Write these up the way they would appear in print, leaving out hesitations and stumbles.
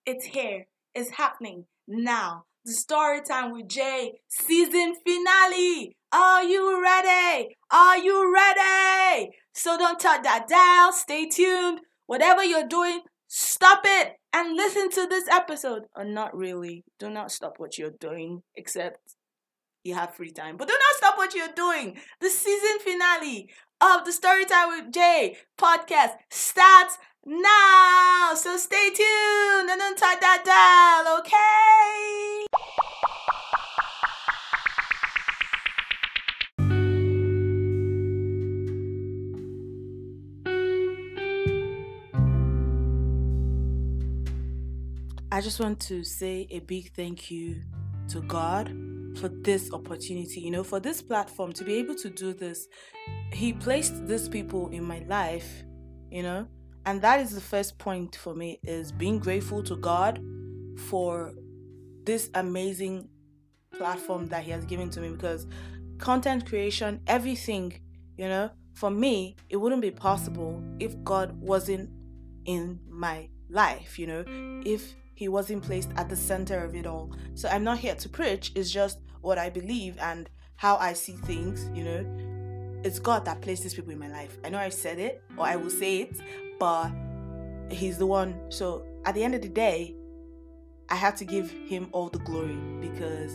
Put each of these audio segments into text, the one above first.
It's here. It's happening now. The Story Time with Jay season finale. Are you ready? Are you ready? So don't touch that dial. Stay tuned. Whatever you're doing, stop it and listen to this episode. Or not really. Do not stop what you're doing, except you have free time. But do not stop what you're doing. The season finale of the Storytime with Jay podcast starts now. So stay tuned and don't touch that dial, okay? I just want to say a big thank you to God for this opportunity, for this platform to be able to do this. He placed these people in my life, and that is the first point for me, is being grateful to God for this amazing platform that He has given to me, because content creation, everything, for me, it wouldn't be possible if God wasn't in my life, if He wasn't placed at the center of it all. So I'm not here to preach. It's just what I believe and how I see things, It's God that placed these people in my life. I know I said it, or I will say it, but He's the one. So at the end of the day, I have to give Him all the glory, because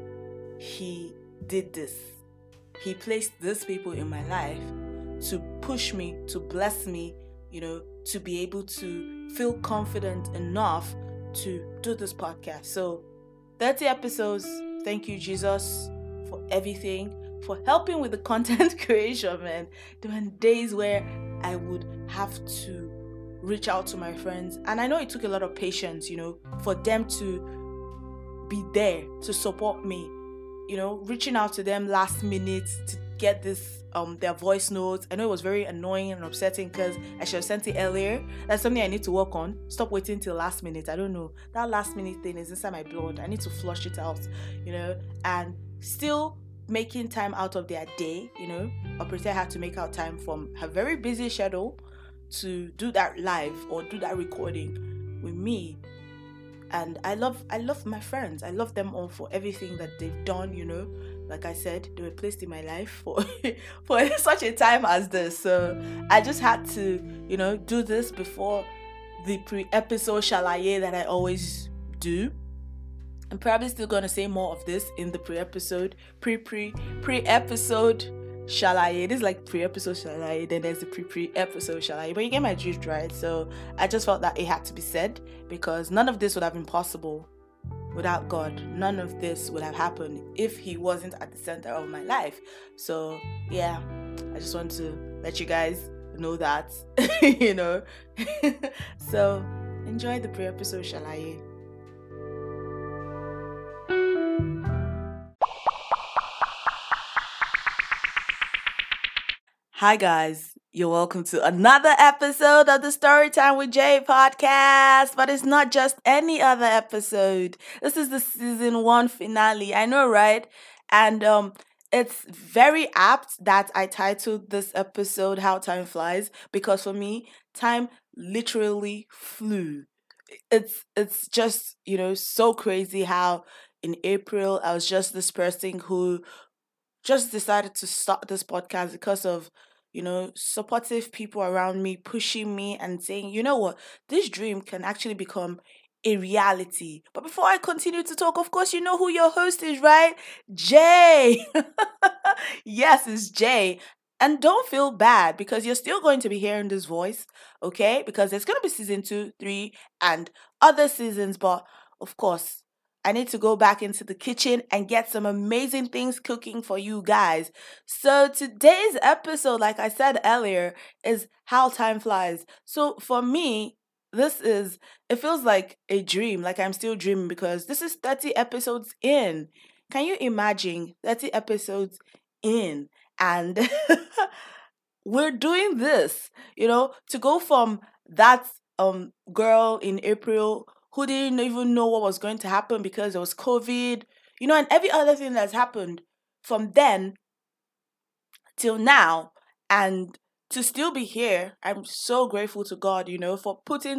He did this. He placed these people in my life to push me, to bless me, to be able to feel confident enough to do this podcast. So 30 episodes. Thank you, Jesus, for everything, for helping with the content creation, man. There were days where I would have to reach out to my friends, and I know it took a lot of patience, for them to be there to support me, reaching out to them last minute to get this their voice notes. I know it was very annoying and upsetting, because I should have sent it earlier. That's something I need to work on. Stop waiting till last minute. I don't know, that last minute thing is inside my blood. I need to flush it out, and still making time out of their day, Operator had to make out time from her very busy schedule to do that live or do that recording with me. And I love my friends. I love them all for everything that they've done, Like I said, they were placed in my life for for such a time as this. So I just had to, do this before the pre-episode shalaye that I always do. I'm probably still going to say more of this in the pre-episode shalaye. This is like pre-episode shalaye, then there's the pre-episode shalaye. But you get my drift, right? So I just felt that it had to be said, because none of this would have been possible without God. None of this would have happened if He wasn't at the center of my life. So yeah, I just want to let you guys know that, So enjoy the pre-episode shalaye. Hi guys, you're welcome to another episode of the Storytime with Jay podcast, but it's not just any other episode. This is the season 1 finale. I know, right? And it's very apt that I titled this episode How Time Flies, because for me, time literally flew. It's just, so crazy how in April I was just this person who just decided to start this podcast because of supportive people around me pushing me and saying, you know what, this dream can actually become a reality. But before I continue to talk, of course, you know who your host is, right? Jay. Yes, it's Jay. And don't feel bad, because you're still going to be hearing this voice, okay? Because there's going to be season 2, 3, and other seasons. But of course, I need to go back into the kitchen and get some amazing things cooking for you guys. So today's episode, like I said earlier, is How Time Flies. So for me, it feels like a dream, like I'm still dreaming, because this is 30 episodes in. Can you imagine 30 episodes in? And we're doing this, to go from that girl in April who didn't even know what was going to happen because there was COVID, and every other thing that's happened from then till now, and to still be here. I'm so grateful to God, for putting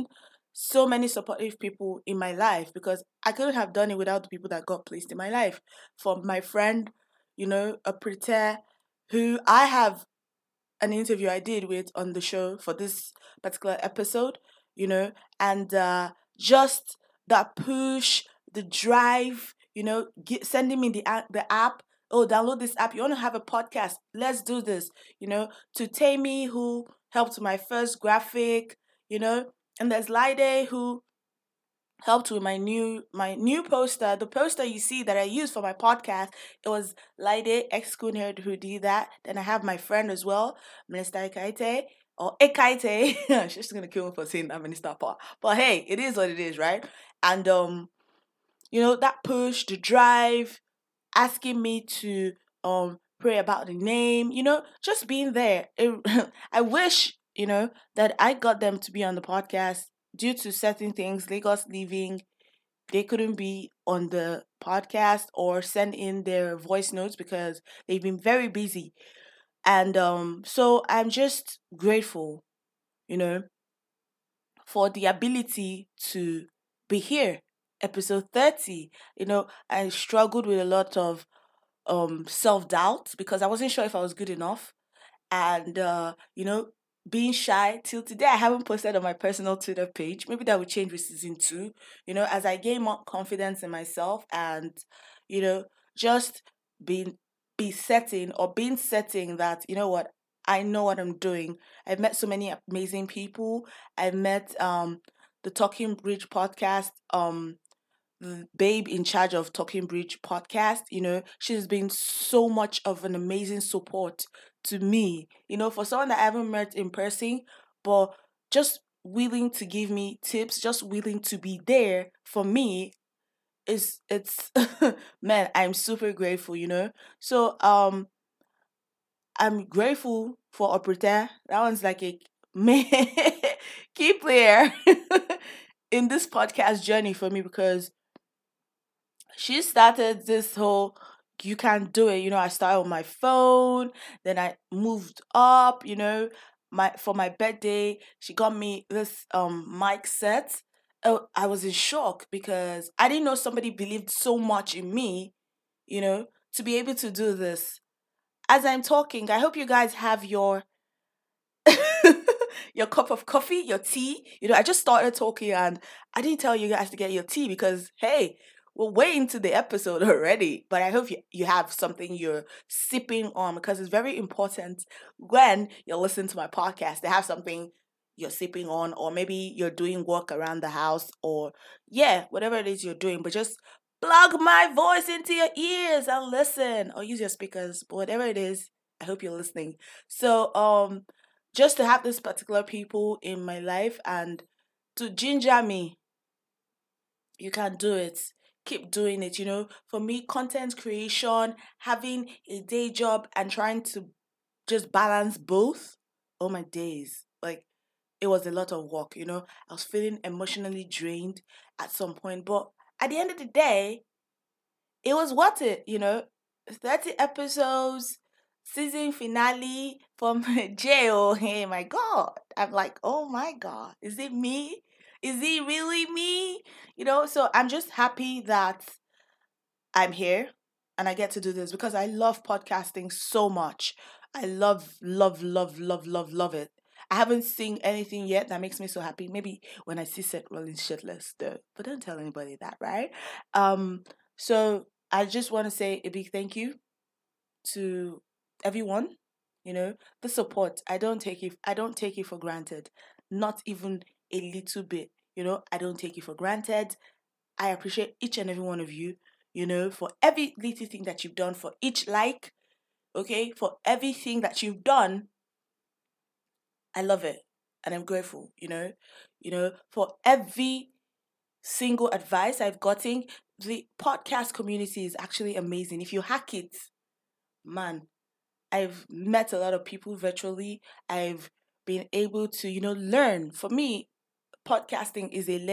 so many supportive people in my life, because I couldn't have done it without the people that got placed in my life. From my friend, a pretender who I have an interview I did with on the show for this particular episode, you know, and just that push, the drive, sending me the app. Oh, download this app. You want to have a podcast? Let's do this. To Tammy, who helped my first graphic. And there's Lide, who helped with my new poster. The poster you see that I use for my podcast, it was Lide ex Nerd who did that. Then I have my friend as well, Minister Ekaite. Or Ekaite. She's gonna kill me for saying that minister part. But hey, it is what it is, right? And that push, the drive, asking me to pray about the name, just being there. I wish, that I got them to be on the podcast. Due to certain things, Lagos leaving, they couldn't be on the podcast or send in their voice notes because they've been very busy. And so I'm just grateful, you know, for the ability to be here. Episode 30, I struggled with a lot of self-doubt because I wasn't sure if I was good enough. And being shy till today, I haven't posted on my personal Twitter page. Maybe that will change with season 2, as I gain more confidence in myself, and just being be setting or being setting that, what, I know what I'm doing. I've met so many amazing people. I've met the Talking Bridge podcast, the babe in charge of Talking Bridge podcast. She's been so much of an amazing support to me, for someone that I haven't met in person, but just willing to give me tips, just willing to be there for me. It's Man, I'm super grateful. So I'm grateful for Oprita. That one's like a main key player in this podcast journey for me, because she started this whole you can do it. I started on my phone, then I moved up, my birthday, she got me this mic set. Oh, I was in shock because I didn't know somebody believed so much in me, to be able to do this. As I'm talking, I hope you guys have your your cup of coffee, your tea. I just started talking and I didn't tell you guys to get your tea because, hey, we're way into the episode already. But I hope you have something you're sipping on, because it's very important when you're listening to my podcast to have something you're sipping on, or maybe you're doing work around the house, or yeah, whatever it is you're doing. But just plug my voice into your ears and listen, or use your speakers. But whatever it is, I hope you're listening. So just to have this particular people in my life and to ginger me, you can do it. Keep doing it. For me, content creation, having a day job and trying to just balance both. Oh my days. Like, it was a lot of work. I was feeling emotionally drained at some point, but at the end of the day, it was worth it. 30 episodes, season finale from jail. Hey, my God. I'm like, oh my God, is it me? Is it really me? So I'm just happy that I'm here and I get to do this because I love podcasting so much. I love, love, love, love, love, love it. I haven't seen anything yet that makes me so happy. Maybe when I see Seth Rollins shirtless, though. But don't tell anybody that, right? So I just want to say a big thank you to everyone. The support. I don't take it for granted. Not even a little bit. I don't take it for granted. I appreciate each and every one of you, for every little thing that you've done, for each like, okay, for everything that you've done. I love it. And I'm grateful, for every single advice I've gotten. The podcast community is actually amazing. If you hack it, man, I've met a lot of people virtually. I've been able to, learn. For me, podcasting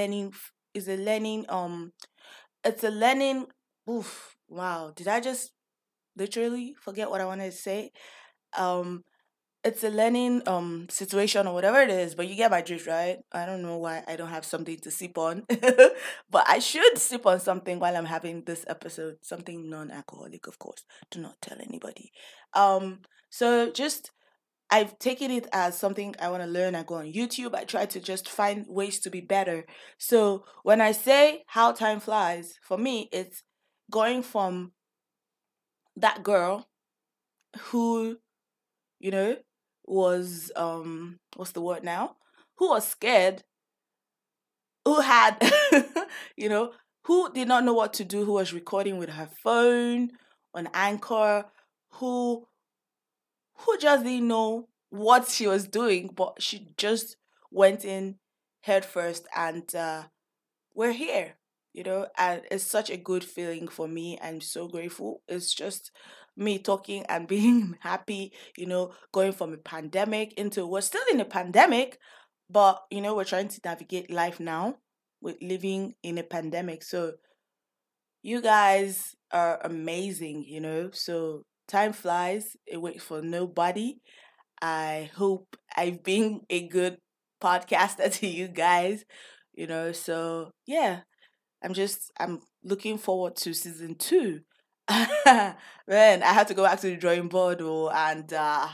it's a learning. Oof, wow. Did I just literally forget what I wanted to say? Um it's a learning situation or whatever it is, but you get my drift, right? I don't know why I don't have something to sip on, but I should sip on something while I'm having this episode, something non-alcoholic, of course. Do not tell anybody. Um, so just I've taken it as something I want to learn. I go on YouTube. I try to just find ways to be better. So when I say how time flies, for me, it's going from that girl who, you know, was what's the word now? Who was scared, who had you know, who did not know what to do, who was recording with her phone on Anchor, who who just didn't know what she was doing, but she just went in head first and we're here, and it's such a good feeling for me. I'm so grateful. It's just me talking and being happy, going from a pandemic into we're still in a pandemic, but we're trying to navigate life now with living in a pandemic. So you guys are amazing, so time flies, it waits for nobody. I hope I've been a good podcaster to you guys, so yeah, I'm looking forward to season two. Man, I have to go back to the drawing board, and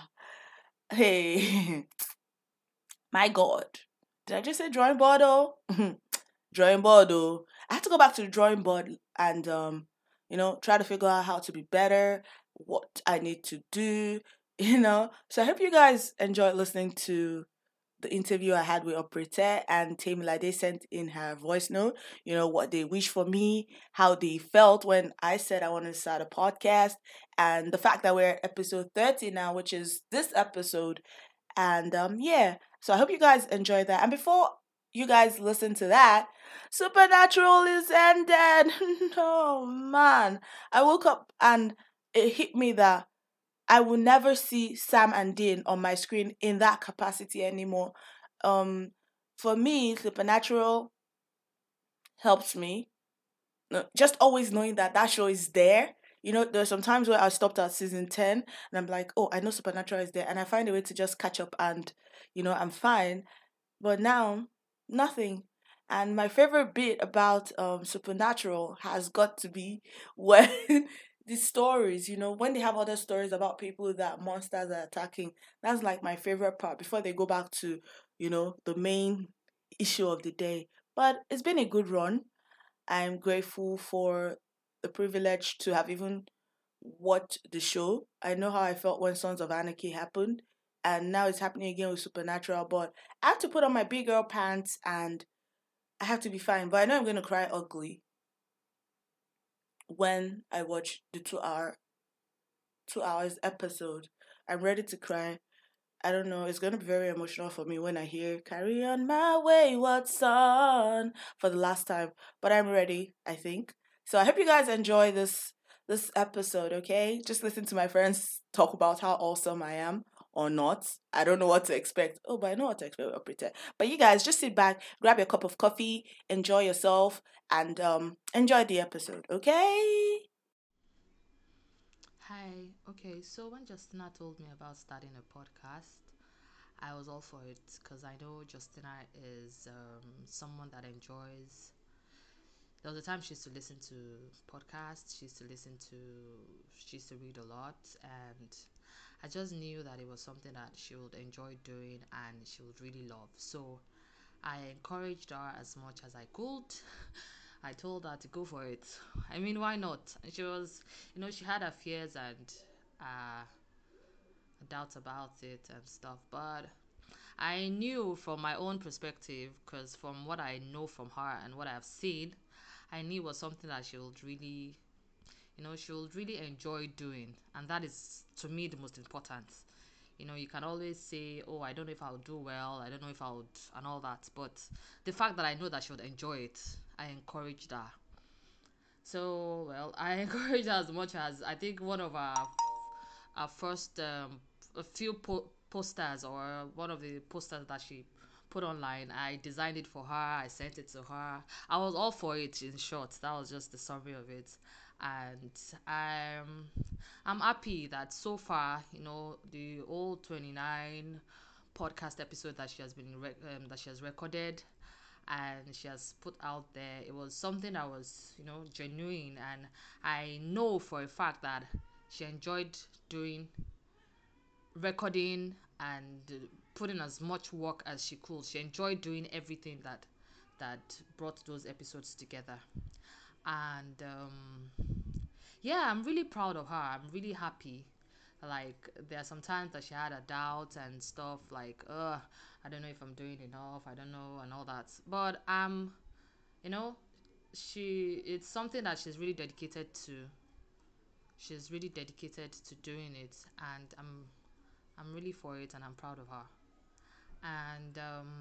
hey, my God, did I just say drawing board? Oh, drawing board. Oh, I have to go back to the drawing board and try to figure out how to be better, what I need to do. So I hope you guys enjoyed listening to the interview I had with Operator and Temilade sent in her voice note, what they wish for me, how they felt when I said I wanted to start a podcast, and the fact that we're at episode 30 now, which is this episode. And yeah, so I hope you guys enjoyed that. And before you guys listen to that, Supernatural is ended. Oh man. I woke up and it hit me that I will never see Sam and Dean on my screen in that capacity anymore. Um, for me, Supernatural helps me. No, just always knowing that that show is there. There's some times where I stopped at season 10 and I'm like, oh, I know Supernatural is there. And I find a way to just catch up and, I'm fine. But now, nothing. And my favorite bit about Supernatural has got to be when the stories, when they have other stories about people that monsters are attacking. That's like my favorite part before they go back to, the main issue of the day. But it's been a good run. I'm grateful for the privilege to have even watched the show. I know how I felt when Sons of Anarchy happened, and now it's happening again with Supernatural. But I have to put on my big girl pants and I have to be fine. But I know I'm going to cry ugly when I watch the 2 hours episode. I'm ready to cry. I don't know. It's gonna be very emotional for me when I hear "Carry on my wayward son" for the last time. But I'm ready, I think. So I hope you guys enjoy this episode. Okay, just listen to my friends talk about how awesome I am or not. I don't know what to expect. Oh, but I know what to expect. Operator. But you guys just sit back, grab your cup of coffee, enjoy yourself, and enjoy the episode. Okay. Hi. Okay, so when Justina told me about starting a podcast, I was all for it because I know Justina is someone that enjoys. There was a time she used to listen to podcasts, she used to read a lot, and I just knew that it was something that she would enjoy doing and she would really love. So I encouraged her as much as I could. I told her to go for it. I mean, why not? And she was, she had her fears and uh, doubts about it and stuff. But I knew from my own perspective, because from what I know from her and what I've seen, I knew it was something that she would really enjoy doing. And that is, to me, the most important. You can always say, oh, I don't know if I'll do well, I don't know if I would, and all that. But the fact that I know that she would enjoy it, I encouraged her. So, well, I encouraged her as much as I think one of our first a few posters, or one of the posters that she put online, I designed it for her, I sent it to her. I was all for it. In short, that was just the summary of it. And I'm happy that so far, the all 29 podcast episode that she has that she has recorded and she has put out there, it was something that was, genuine, and I know for a fact that she enjoyed doing recording and putting as much work as she could. She enjoyed doing everything that brought those episodes together. And yeah, I'm really proud of her. I'm really happy. Like, there are some times that she had a doubt and stuff, like, I don't know if I'm doing enough, I don't know, and all that. But you know, it's something that she's really dedicated to. She's really dedicated to doing it, and I'm really for it, and I'm proud of her. And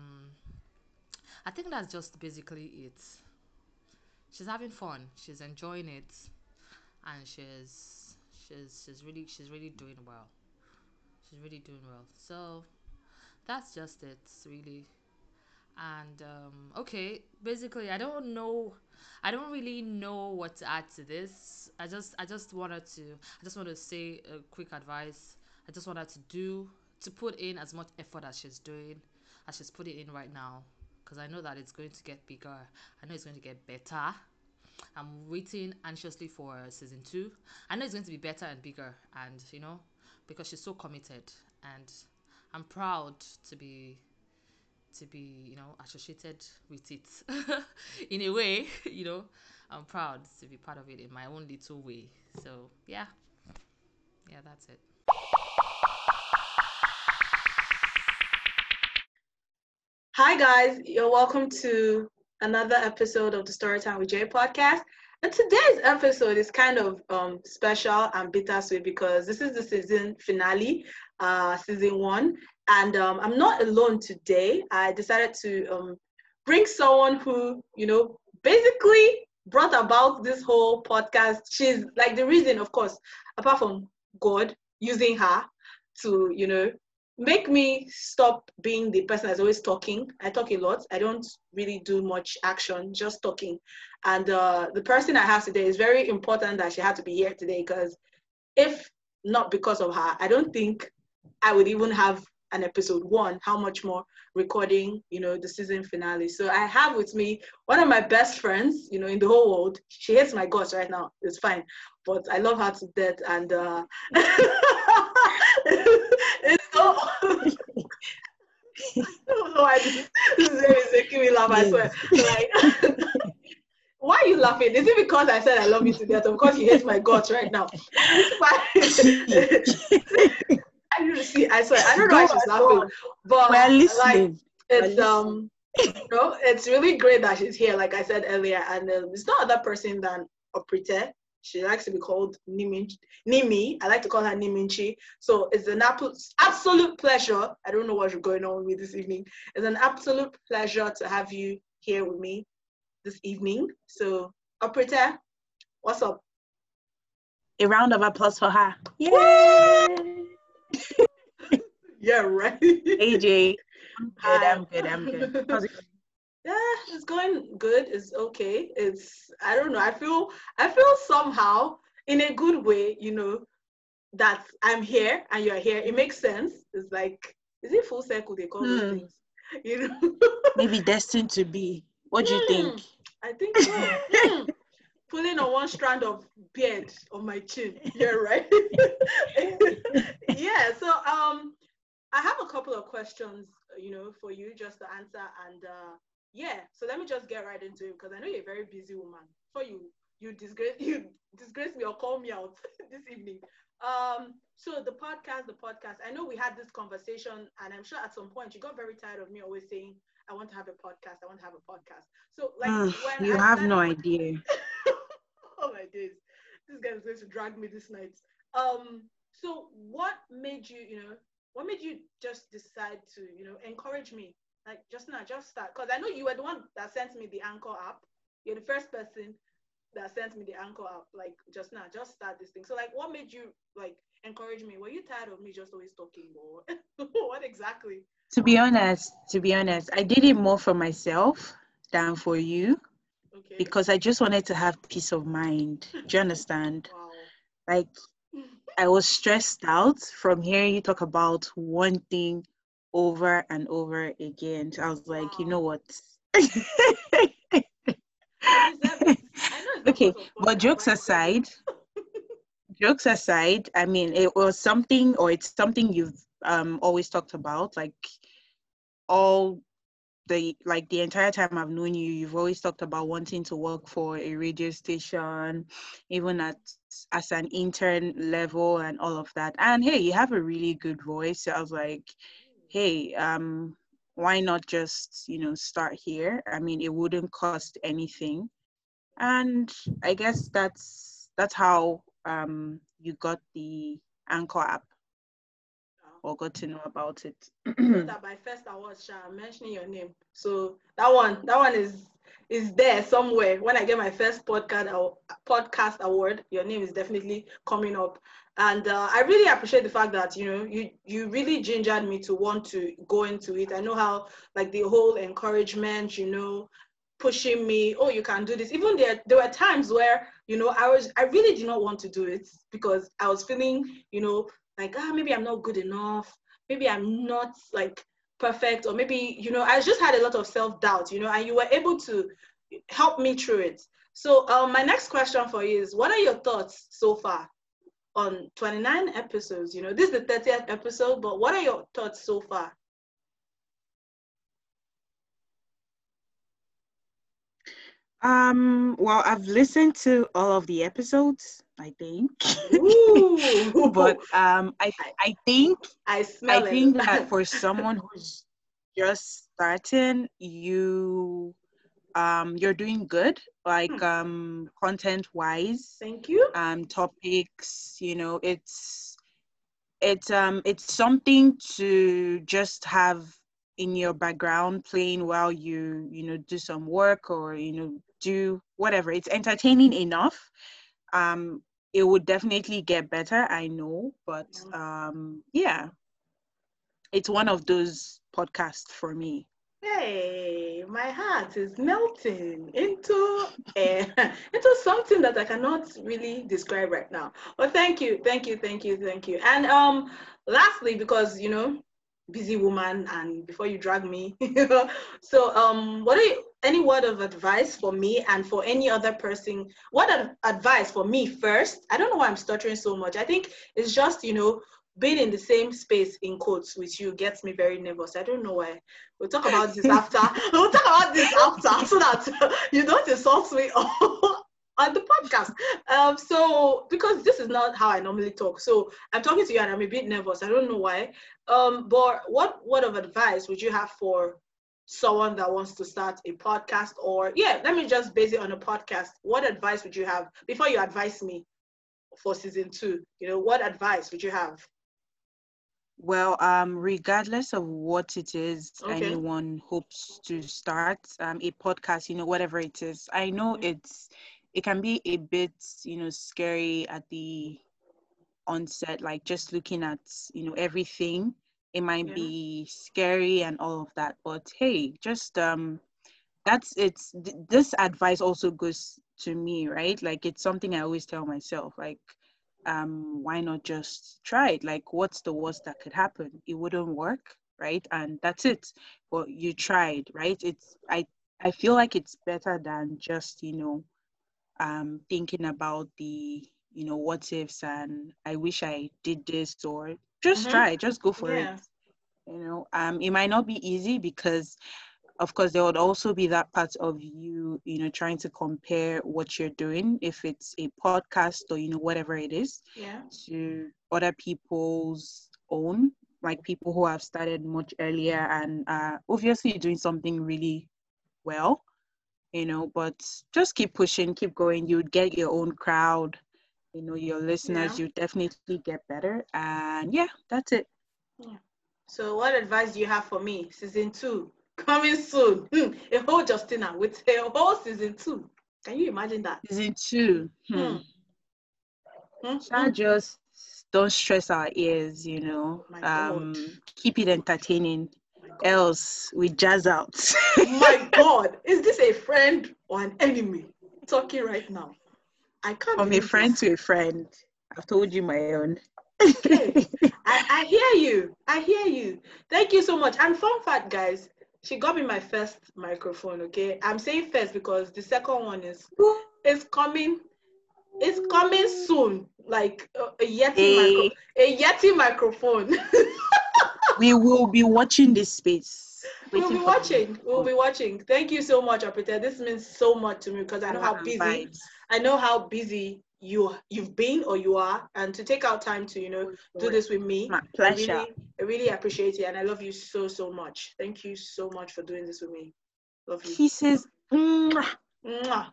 I think that's just basically it. She's having fun. She's enjoying it, and she's really doing well. She's really doing well. So that's just it, really. And okay, basically, I don't really know what to add to this. I just want to say a quick advice. I just want her to put in as much effort as she's doing, as she's putting in right now, because I know that it's going to get bigger. I know it's going to get better. I'm waiting anxiously for season 2. I know it's going to be better and bigger, and because she's so committed, and I'm proud to be associated with it in a way. I'm proud to be part of it in my own little way. So yeah, that's it. Hi guys, you're welcome to another episode of the Storytime with Jay podcast. And today's episode is kind of special and bittersweet because this is the season finale, season 1. And I'm not alone today. I decided to bring someone who, basically brought about this whole podcast. She's like the reason, of course, apart from God using her to, make me stop being the person that's always talking. I talk a lot. I don't really do much action, just talking. And the person I have today is very important that she had to be here today because if not because of her, I don't think I would even have an episode 1, how much more recording, the season finale. So I have with me one of my best friends, in the whole world. She hates my guts right now. It's fine. But I love her to death. And it's so... I don't know why this is making me laugh, I swear. Like, why are you laughing? Is it because I said I love you to death or because you hate my guts right now? I swear, I don't know why she's laughing, but like, it's really great that she's here, like I said earlier, and it's not other person than Oprite. She likes to be called Nimi. I like to call her Niminchi. So it's an absolute pleasure. I don't know what's going on with me this evening. It's an absolute pleasure to have you here with me this evening. So, Oprite, what's up? A round of applause for her. Yay! Yeah, right. AJ, I'm good. How's it going? Yeah, it's going good. It's okay. I don't know. I feel somehow in a good way, that I'm here and you're here. It makes sense. It's like, is it full circle they call those things? Maybe destined to be. What do you think? I think so. Pulling on one strand of beard on my chin. You're right. Yeah. So I have a couple of questions, for you just to answer, and yeah. So let me just get right into it because I know you're a very busy woman. So you disgrace me or call me out this evening. So the podcast. I know we had this conversation, and I'm sure at some point you got very tired of me always saying, "I want to have a podcast. I want to have a podcast." So like when you have no idea. Oh my days, this guy is going to drag me this night. So what made you just decide to, encourage me? Like just start. Because I know you were the one that sent me the Anchor app. You're the first person that sent me the Anchor app. Like just start this thing. So like what made you like encourage me? Were you tired of me just always talking or what exactly? To be honest, I did it more for myself than for you. Okay. because I just wanted to have peace of mind. Do you understand? Wow. Like, I was stressed out from hearing you talk about one thing over and over again. So I was like, you know Wow. what? I deserve it. I know it's not Okay, because of but podcast, but I deserve it. jokes aside, I mean, it was something, or it's something you've always talked about, like all the entire time I've known you, you've always talked about wanting to work for a radio station, even as an intern level and all of that. And hey, you have a really good voice. So I was like, hey, why not just, start here? I mean, it wouldn't cost anything. And I guess that's how you got the Anchor app or got to know about it. You know that my first award, Sha, I'm mentioning your name. So that one is there somewhere. When I get my first podcast award, your name is definitely coming up. And I really appreciate the fact that you really gingered me to want to go into it. I know how, like, the whole encouragement, pushing me, oh, you can do this. Even there were times where I really did not want to do it because I was feeling like, maybe I'm not good enough, maybe I'm not like perfect, or maybe I just had a lot of self-doubt, and you were able to help me through it. So my next question for you is, what are your thoughts so far on 29 episodes? This is the 30th episode, but what are your thoughts so far? Well, I've listened to all of the episodes, I think. Ooh. But I think I smell that it. for someone who's just starting, you're doing good, like content wise, Thank you. topics, it's something to just have in your background playing while you do some work, or do whatever. It's entertaining enough. It would definitely get better, I know, but yeah, it's one of those podcasts for me. Hey, my heart is melting into into something that I cannot really describe right now. But thank you, thank you, thank you, thank you. And lastly, because busy woman, and before you drag me, so what are any word of advice for me and for any other person? What advice for me first? I don't know why I'm stuttering so much. I think it's just being in the same space in quotes with you gets me very nervous. I don't know why. We'll talk about this after. We'll talk about this after so that you don't insult me on the podcast. So because this is not how I normally talk. So I'm talking to you and I'm a bit nervous. I don't know why. But what word of advice would you have for someone that wants to start a podcast? Or let me just base it on a podcast. What advice would you have before you advise me for season 2? What advice would you have? Well, regardless of what it is, Okay. anyone hopes to start a podcast, whatever it is. I know it can be a bit, scary at the onset, like just looking at, everything. It might Yeah. be scary and all of that, but hey, just this advice also goes to me, right? Like, it's something I always tell myself, like, why not just try it? Like, what's the worst that could happen? It wouldn't work, right? And that's it. But you tried, right? I feel like it's better than just thinking about the what ifs, and I wish I did this, or just Mm-hmm. try, just go for it. Yeah. It might not be easy, because of course there would also be that part of you, trying to compare what you're doing, if it's a podcast or whatever it is, Yeah. to other people's own, like people who have started much earlier and obviously doing something really well, but just keep pushing, keep going. You'd get your own crowd, your Yeah. listeners. You definitely get better, and yeah, that's it. Yeah. So what advice do you have for me? Season 2 coming soon. A whole Justina with a whole season 2. Can you imagine that? Season 2. Hmm. Hmm. Hmm. Just don't stress our ears, My God. keep it entertaining. else we jazz out. My God, is this a friend or an enemy talking right now? I can't From a believe friend this. to a friend. I've told you my own. Okay, I hear you. I hear you. Thank you so much. And fun fact, guys, she got me my first microphone. Okay, I'm saying first because the second one is coming. It's coming soon. Like a Hey, Yeti microphone. we will be watching this space. We'll Waiting be for the watching. We'll microphone. be watching. Thank you so much, Apita. This means so much to me because I know Power how and busy. vibes. I know how busy you've been or you are, and to take out time to do this with me, My I pleasure. really appreciate it, and I love you so much. Thank you so much for doing this with me. Love you. Kisses. Mwah. Mwah.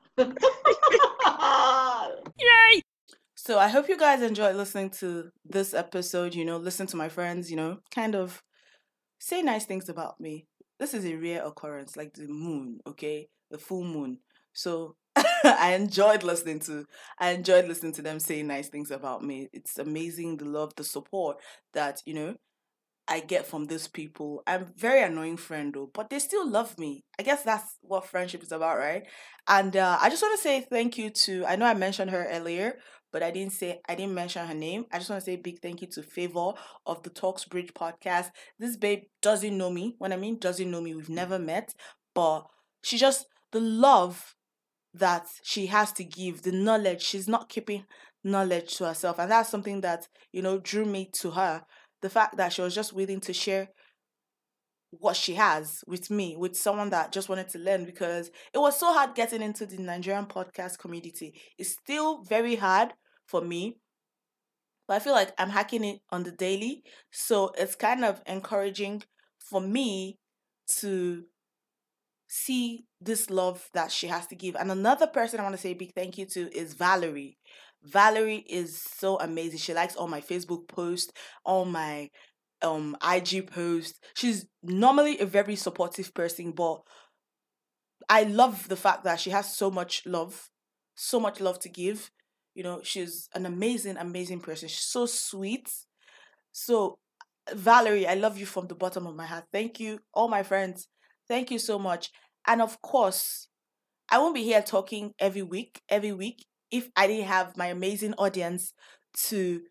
So I hope you guys enjoyed listening to this episode, listen to my friends, kind of say nice things about me. This is a rare occurrence, like the moon, okay? The full moon. So I enjoyed listening to them say nice things about me. It's amazing, the love, the support that, I get from these people. I'm very annoying friend though, but they still love me. I guess that's what friendship is about, right? And I just want to say thank you to, I know I mentioned her earlier, but I didn't mention her name. I just want to say a big thank you to Favor of the Talks Bridge podcast. This babe doesn't know me. When I mean doesn't know me, we've never met, but she just, the love that she has to give, the knowledge, she's not keeping knowledge to herself. And that's something that, drew me to her. The fact that she was just willing to share what she has with me, with someone that just wanted to learn, because it was so hard getting into the Nigerian podcast community. It's still very hard for me, but I feel like I'm hacking it on the daily. So it's kind of encouraging for me to see this love that she has to give. And another person I want to say a big thank you to is Valerie. Valerie is so amazing. She likes all my Facebook posts, all my IG posts. She's normally a very supportive person, but I love the fact that she has so much love to give. She's an amazing, amazing person. She's so sweet. So, Valerie, I love you from the bottom of my heart. Thank you, all my friends. Thank you so much. And of course, I won't be here talking every week, if I didn't have my amazing audience to,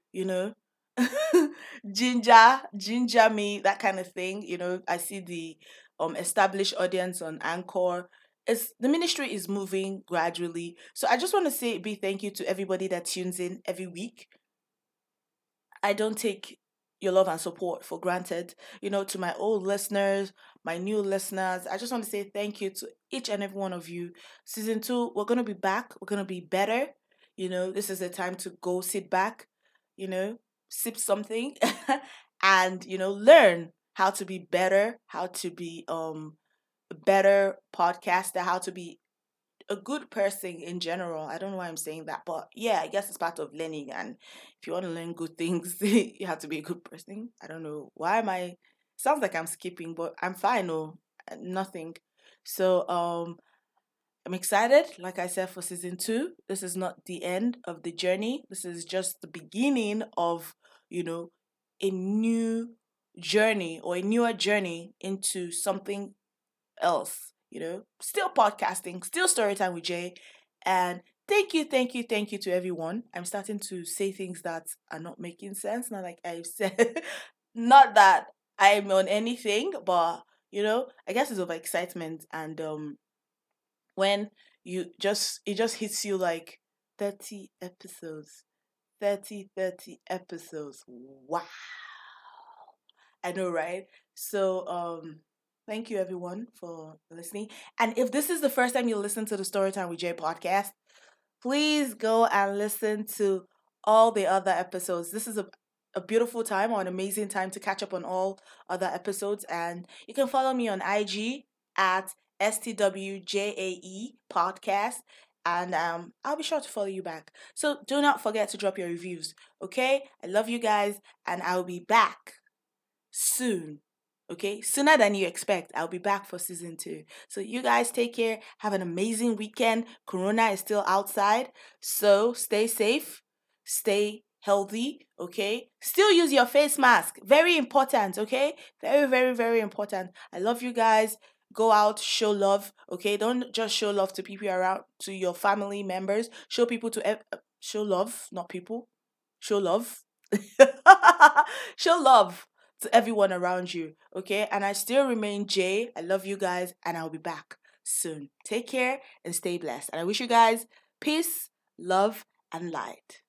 ginger me, that kind of thing. I see the established audience on Anchor. The ministry is moving gradually. So I just want to say a big thank you to everybody that tunes in every week. I don't take your love and support for granted. To my old listeners, my new listeners, I just want to say thank you to each and every one of you. Season 2, we're going to be back. We're going to be better. This is the time to go sit back, sip something and, learn how to be better, how to be a better podcaster, how to be a good person in general. I don't know why I'm saying that, but yeah, I guess it's part of learning. And if you want to learn good things, you have to be a good person. I don't know why am I. Sounds like I'm skipping, but I'm fine. Oh, nothing. So I'm excited. Like I said, for season 2, this is not the end of the journey. This is just the beginning of a new journey or a newer journey into something else, still podcasting, still storytime with Jay. And thank you to everyone. I'm starting to say things that are not making sense. Not like I've said, not that I'm on anything, but I guess it's over excitement. And when it just hits you like 30 episodes. 30 episodes. Wow. I know, right? So thank you everyone for listening. And if this is the first time you listen to the Storytime with Jay podcast, please go and listen to all the other episodes. This is a beautiful time or an amazing time to catch up on all other episodes. And you can follow me on IG at STWJAE podcast. And I'll be sure to follow you back. So do not forget to drop your reviews. Okay? I love you guys, and I'll be back soon. Okay, sooner than you expect. I'll be back for season 2. So you guys take care. Have an amazing weekend. Corona is still outside, so stay safe, stay healthy, okay? Still use your face mask. Very important, okay? Very, very, very important. I love you guys. Go out, show love, okay? Don't just show love to people around, to your family members. Show people to, show love, not people. Show love. Show love to everyone around you, okay? And I still remain Jay. I love you guys, and I'll be back soon. Take care and stay blessed. And I wish you guys peace, love, and light.